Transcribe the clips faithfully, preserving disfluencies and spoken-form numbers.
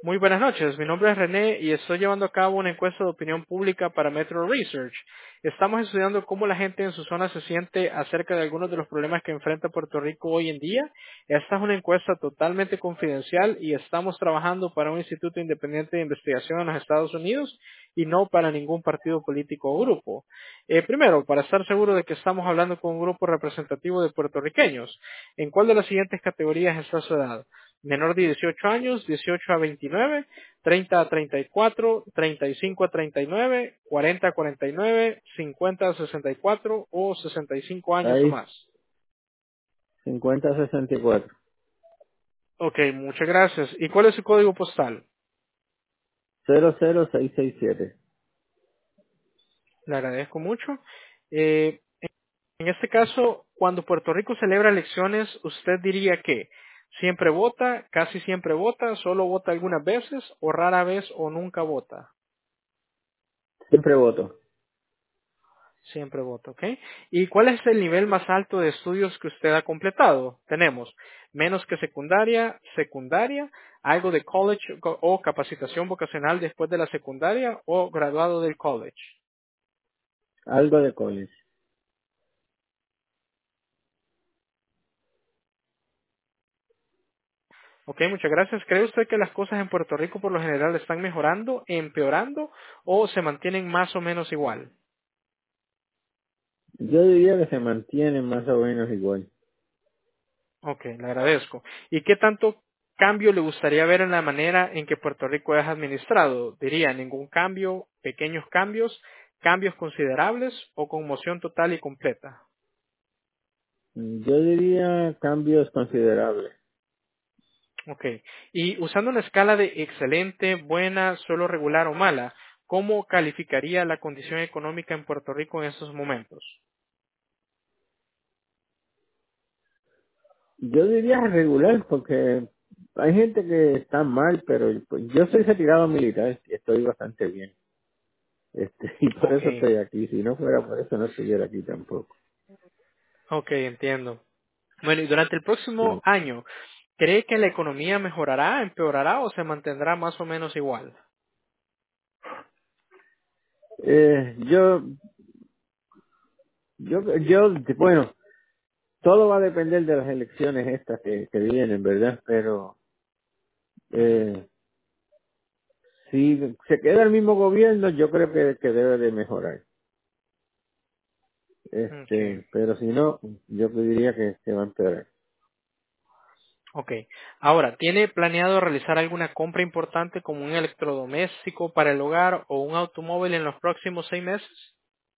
Muy buenas noches, mi nombre es René y estoy llevando a cabo una encuesta de opinión pública para Metro Research. Estamos estudiando cómo la gente en su zona se siente acerca de algunos de los problemas que enfrenta Puerto Rico hoy en día. Esta es una encuesta totalmente confidencial y estamos trabajando para un instituto independiente de investigación en los Estados Unidos y no para ningún partido político o grupo. Eh, primero, para estar seguro de que estamos hablando con un grupo representativo de puertorriqueños, ¿en cuál de las siguientes categorías está su edad? Menor de dieciocho años, dieciocho a veintinueve, treinta a treinta y cuatro, treinta y cinco a treinta y nueve, cuarenta a cuarenta y nueve, cincuenta a sesenta y cuatro o sesenta y cinco años o Ahí, más. cincuenta sesenta y cuatro. Ok, muchas gracias. ¿Y cuál es su código postal? cero cero seis seis siete. Le agradezco mucho. Eh, en este caso, cuando Puerto Rico celebra elecciones, ¿usted diría que siempre vota, casi siempre vota, solo vota algunas veces o rara vez o nunca vota? Siempre voto. Siempre voto, ¿ok? ¿Y cuál es el nivel más alto de estudios que usted ha completado? Tenemos menos que secundaria, secundaria, algo de college co- o capacitación vocacional después de la secundaria o graduado del college. Algo de college. Ok, muchas gracias. ¿Cree usted que las cosas en Puerto Rico por lo general están mejorando, empeorando o se mantienen más o menos igual? Yo diría que se mantiene más o menos igual. Ok, le agradezco. ¿Y qué tanto cambio le gustaría ver en la manera en que Puerto Rico es administrado? Diría, ningún cambio, pequeños cambios, cambios considerables o conmoción total y completa. Yo diría cambios considerables. Ok. Y usando una escala de excelente, buena, solo regular o mala, ¿cómo calificaría la condición económica en Puerto Rico en estos momentos? Yo diría regular porque hay gente que está mal, pero pues, yo soy retirado militar y estoy bastante bien. Este, y por Ok, eso estoy aquí. Si no fuera por eso no estuviera aquí tampoco. ok, entiendo. Bueno, y durante el próximo Sí. año, ¿cree que la economía mejorará, empeorará o se mantendrá más o menos igual? Eh, yo, yo, yo, bueno, todo va a depender de las elecciones estas que, que vienen, ¿verdad? Pero Ujú. eh, si se queda el mismo gobierno, yo creo que, que debe de mejorar. Okay, Este, pero si no, yo diría que, que va a empeorar. okay. Ahora, ¿tiene planeado realizar alguna compra importante como un electrodoméstico para el hogar o un automóvil en los próximos seis meses?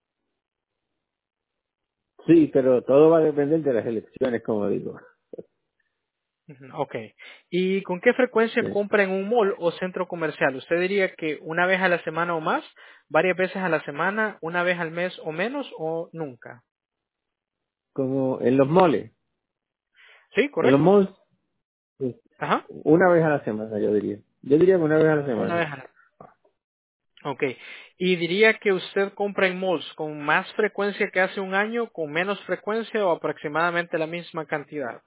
Sí, pero todo va a depender de las elecciones, como digo. Ujú, okay. ¿Y con qué frecuencia Sí. compra en un mall o centro comercial? ¿Usted diría que una vez a la semana o más, varias veces a la semana, una vez al mes o menos o nunca? Como en los moles. ¿Sí, En los correcto? malls, sí, Ajá. una vez a la semana, yo diría. Yo diría que una vez a la Una semana. vez a la Ok. ¿Y diría que usted compra en malls con más frecuencia que hace un año, con menos frecuencia o aproximadamente la misma cantidad?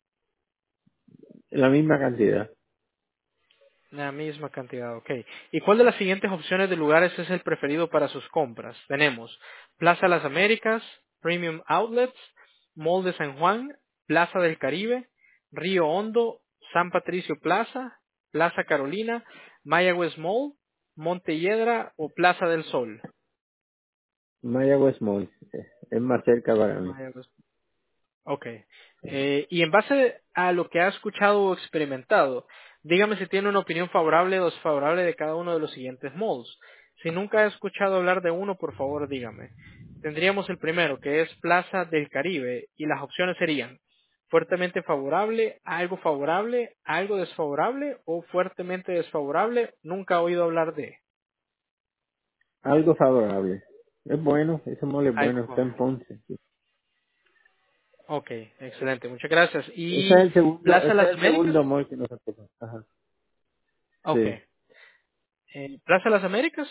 La misma cantidad. La misma cantidad, ok. ¿Y cuál de las siguientes opciones de lugares es el preferido para sus compras? Tenemos Plaza Las Américas, Premium Outlets, Mall de San Juan, Plaza del Caribe, Río Hondo, San Patricio Plaza, Plaza Carolina, Mayagüez Mall, Monte Hiedra o Plaza del Sol. Mayagüez Mall. eh, Es más cerca para mí. Mayagüez. Ok. Eh, y en base a lo que ha escuchado o experimentado, dígame si tiene una opinión favorable o desfavorable de cada uno de los siguientes modos. Si nunca ha escuchado hablar de uno, por favor dígame. Tendríamos el primero, que es Plaza del Caribe, y las opciones serían fuertemente favorable, algo favorable, algo desfavorable o fuertemente desfavorable. Nunca he oído hablar de Algo favorable. Es bueno, ese mall es algo bueno, está en favorable. Ponce. Sí. Ok, excelente, muchas gracias. Ese es ¿Y el segundo, Plaza ese es Las el Américas? segundo mall que nosotros. Ajá. Ok. Sí. Eh, ¿Plaza Las Américas?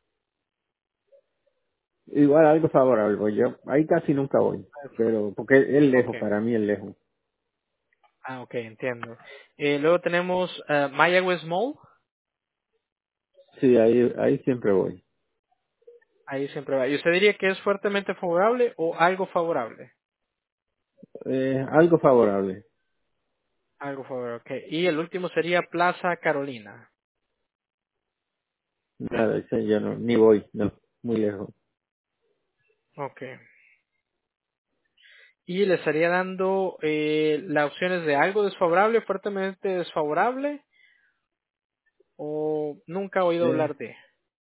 Igual algo favorable, pues yo ahí casi nunca voy, pero porque es Ok. lejos, para mí es lejos. Ah, ok, entiendo. Eh, luego tenemos eh, Mayagüez Mall. Sí, ahí, ahí siempre voy. Ahí siempre va. ¿Y usted diría que es fuertemente favorable o algo favorable? Eh, algo favorable. Algo favorable, ok. Y el último sería Plaza Carolina. Nada, ese yo no, ni voy, no, muy lejos. Ok. Y le estaría dando eh, las opciones de algo desfavorable, fuertemente desfavorable, o nunca he oído Eh, hablar de.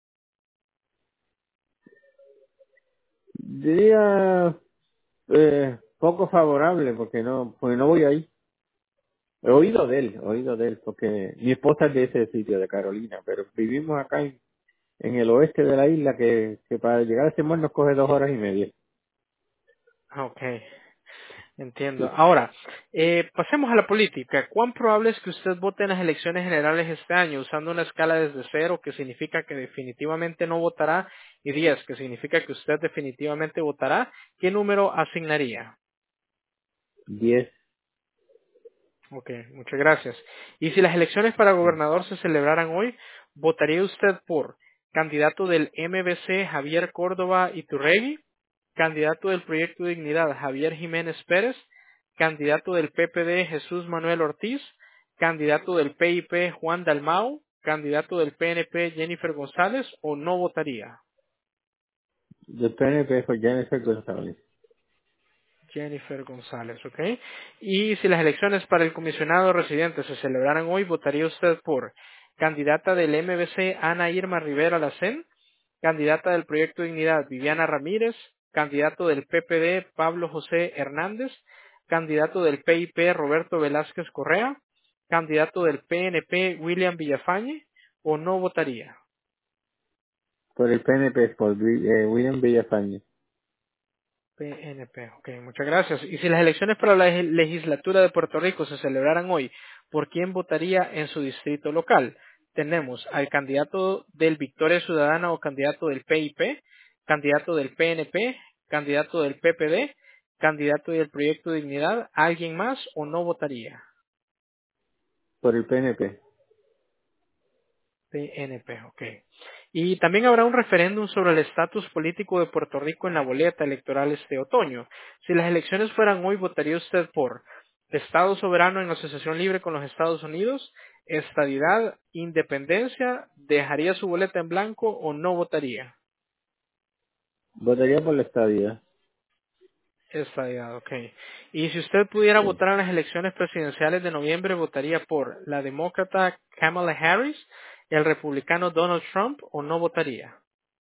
diría eh, poco favorable porque no, porque no voy ahí. He oído de él, he oído de él, porque mi esposa es de ese sitio, de Carolina, pero vivimos acá en, en el oeste de la isla, que, que para llegar a ese mar nos coge dos horas y media. Ok, entiendo. Sí, Ahora, eh, pasemos a la política. ¿Cuán probable es que usted vote en las elecciones generales este año usando una escala desde cero, que significa que definitivamente no votará, y diez, que significa que usted definitivamente votará? ¿Qué número asignaría? diez. Ok, muchas gracias. Y si las elecciones para Sí. gobernador se celebraran hoy, ¿votaría usted por candidato del M B C Javier Córdoba Iturregui, candidato del Proyecto Dignidad Javier Jiménez Pérez, candidato del P P D Jesús Manuel Ortiz, candidato del P I P Juan Dalmau, candidato del P N P Jennifer González o no votaría? Del P N P fue Jennifer González. Jennifer González, ¿ok? Y si las elecciones para el comisionado residente se celebraran hoy, ¿votaría usted por candidata del M B C Ana Irma Rivera Lacén, candidata del Proyecto Dignidad Viviana Ramírez, candidato del P P D Pablo José Hernández, candidato del P I P Roberto Velázquez Correa, candidato del P N P William Villafañe o no votaría? Por el P N P, por Vi- eh, William Villafañe. P N P, ok, muchas gracias. Y si las elecciones para la leg- legislatura de Puerto Rico se celebraran hoy, ¿por quién votaría en su distrito local? Tenemos al candidato del Victoria Ciudadana o candidato del P I P, candidato del P N P, candidato del P P D, candidato del Proyecto Dignidad, ¿alguien más o no votaría? Por el P N P. P N P, ok. Y también habrá un referéndum sobre el estatus político de Puerto Rico en la boleta electoral este otoño. Si las elecciones fueran hoy, ¿votaría usted por Estado soberano en asociación libre con los Estados Unidos, estadidad, independencia, dejaría su boleta en blanco o no votaría? Votaría por la estadía. Estadidad, ok. Y si usted pudiera Sí. votar en las elecciones presidenciales de noviembre, ¿votaría por la demócrata Kamala Harris, el republicano Donald Trump o no votaría?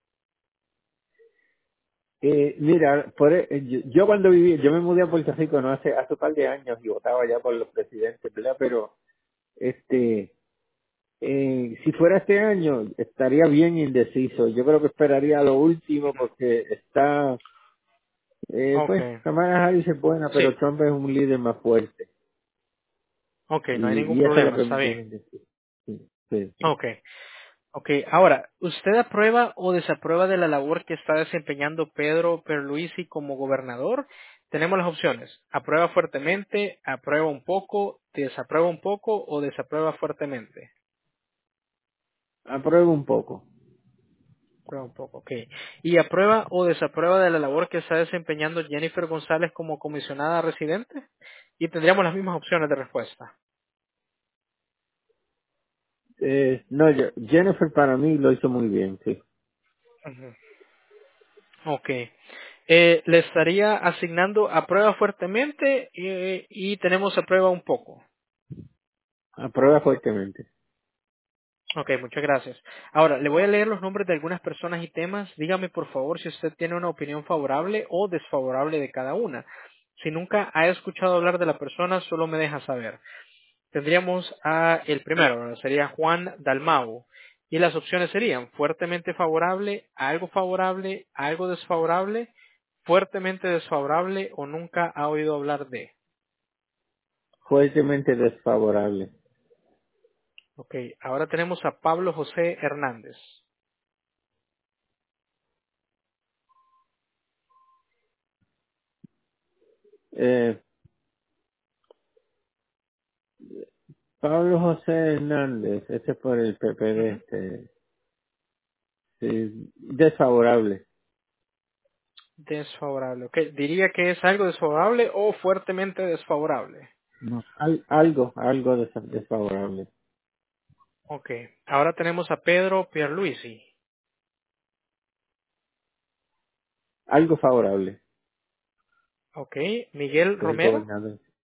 Eh, mira, por, e- eh, yo, yo cuando viví, yo me mudé a Puerto Rico no hace hace un par de años y votaba ya por los presidentes, ¿verdad? Pero este, eh, si fuera este año estaría bien indeciso. Yo creo que esperaría lo último porque está, eh, Ok. pues, Kamala Harris es buena, Sí. pero Trump es un líder más fuerte Ok, no hay y, ningún y eso es lo problema, que está me bien. tiene indeciso. Sí, sí, sí. Ok, ok. Ahora, ¿usted aprueba o desaprueba de la labor que está desempeñando Pedro Pierluisi como gobernador? Tenemos las opciones. Aprueba fuertemente, aprueba un poco, desaprueba un poco o desaprueba fuertemente. Apruebo un poco. Aprueba un poco, ok. ¿Y aprueba o desaprueba de la labor que está desempeñando Jennifer González como comisionada residente? Y tendríamos las mismas opciones de respuesta. Eh, no, yo- Jennifer para mí lo hizo muy bien, sí. Ujú. Ok. Eh, le estaría asignando a prueba fuertemente eh, y tenemos a prueba un poco. Aprueba fuertemente. Ok, muchas gracias. Ahora, le voy a leer los nombres de algunas personas y temas. Dígame, por favor, si usted tiene una opinión favorable o desfavorable de cada una. Si nunca ha escuchado hablar de la persona, solo me deja saber. Tendríamos a el primero, ¿verdad? Sería Juan Dalmau. Y las opciones serían fuertemente favorable, algo favorable, algo desfavorable, fuertemente desfavorable o nunca ha oído hablar de. Fuertemente desfavorable. Ok, ahora tenemos a Pablo José Hernández. Eh, Pablo José Hernández, ese es por el P P D, Ujú. este. Sí, desfavorable. Desfavorable. Ok, diría que es algo desfavorable o fuertemente desfavorable. No. Al, algo, algo des- desfavorable. Ok, ahora tenemos a Pedro Pierluisi. Algo favorable. Ok, Miguel Que es el Romero. gobernador.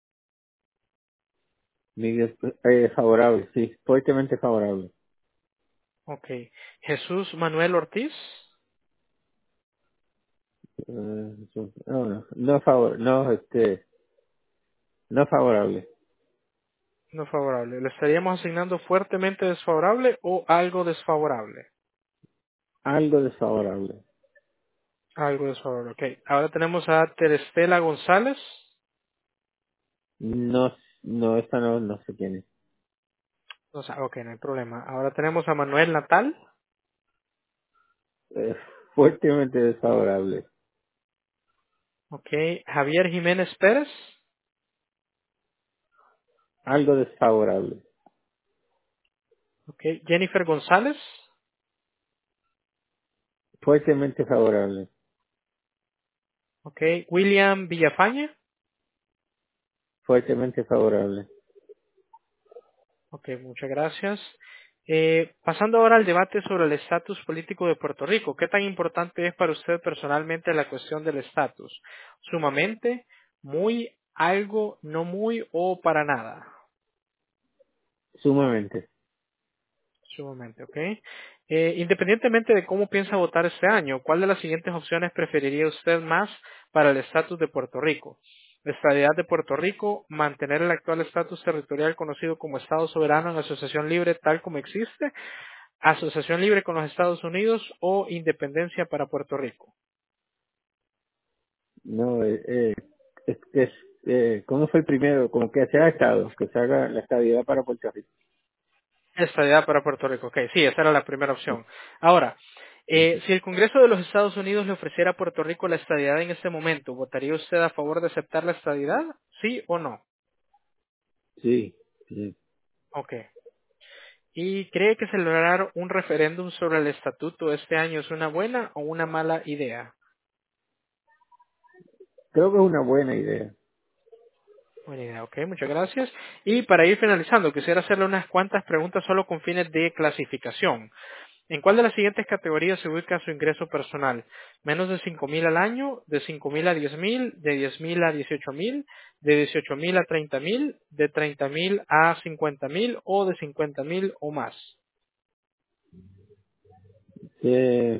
Miguel, eh, favorable, sí, fuertemente favorable. Ok, Jesús Manuel Ortiz. Eh, no, no, no favor, no, este, no favorable. No favorable. ¿Le estaríamos asignando fuertemente desfavorable o algo desfavorable? Algo desfavorable. Algo desfavorable. Ok, ahora tenemos a Terestela González. No, no, esta no, no sé quién es. O sea, ok, no hay problema. Ahora tenemos a Manuel Natal. Eh, fuertemente desfavorable. Ok, Javier Jiménez Pérez. Algo desfavorable. Ok, Jennifer González. Fuertemente favorable. Ok, William Villafañe. Fuertemente favorable. Ok, muchas gracias. Eh, pasando ahora al debate sobre el estatus político de Puerto Rico, ¿qué tan importante es para usted personalmente la cuestión del estatus? ¿Sumamente, muy, algo, no muy o para nada? Sumamente. Sumamente, ¿ok? Eh, independientemente de cómo piensa votar este año, ¿cuál de las siguientes opciones preferiría usted más para el estatus de Puerto Rico? La estabilidad de Puerto Rico, mantener el actual estatus territorial conocido como Estado soberano en asociación libre tal como existe, asociación libre con los Estados Unidos o independencia para Puerto Rico. No, eh, eh, es, es eh, ¿cómo fue el primero? Como que se ha estado, que se haga la estabilidad para Puerto Rico. Estabilidad para Puerto Rico. Ok, sí, esa era la primera Sí, opción. Ahora, sí, eh, si el Congreso de los Estados Unidos le ofreciera a Puerto Rico la estabilidad en este momento, ¿votaría usted a favor de aceptar la estabilidad? ¿Sí o no? sí, sí. Ok. ¿Y cree que celebrar un referéndum sobre el estatuto este año es una buena o una mala idea? Creo que es una buena idea. Buena idea, ok, muchas gracias. Y para ir finalizando, quisiera hacerle unas cuantas preguntas solo con fines de clasificación. ¿En cuál de las siguientes categorías se ubica su ingreso personal? ¿Menos de cinco mil al año? ¿De cinco mil a diez mil? ¿De diez mil a dieciocho mil? ¿De dieciocho mil a treinta mil? ¿De treinta mil a cincuenta mil? ¿O de cincuenta mil o más? Eh,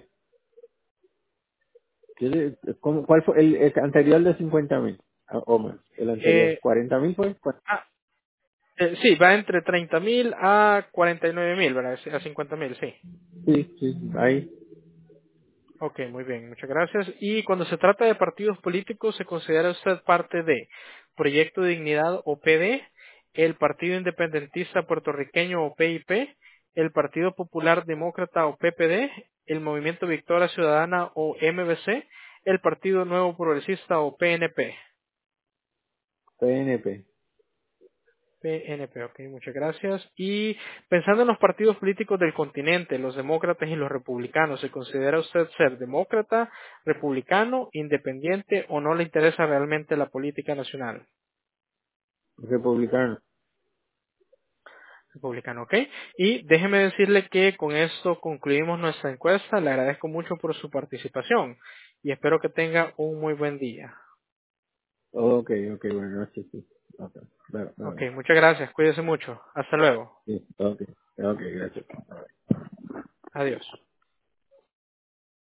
¿qué- cómo- ¿Cuál fue el, el anterior de cincuenta mil? O más, el anterior. Eh, ¿cuarenta mil fue? Cu- ah, eh, sí, va entre treinta mil a cuarenta y nueve mil, ¿verdad? A cincuenta mil, sí. Sí, sí, ahí. Ok, muy bien, muchas gracias. Y cuando se trata de partidos políticos, ¿se considera usted parte de Proyecto de Dignidad o P D, el Partido Independentista Puertorriqueño o P I P, el Partido Popular Demócrata o P P D, el Movimiento Victoria Ciudadana o M V C, el Partido Nuevo Progresista o P N P? P N P. P N P, ok, muchas gracias. Y pensando en los partidos políticos del continente, los demócratas y los republicanos, ¿se considera usted ser demócrata, republicano, independiente o no le interesa realmente la política nacional? Republicano. Republicano, ok. Y déjeme decirle que con esto concluimos nuestra encuesta. Le agradezco mucho por su participación y espero que tenga un muy buen día. Ok, ok, bueno, noches, sí. Ok, bueno, Ok, bueno, muchas gracias. Cuídese mucho. Hasta luego. sí, ok, ok, gracias. Adiós.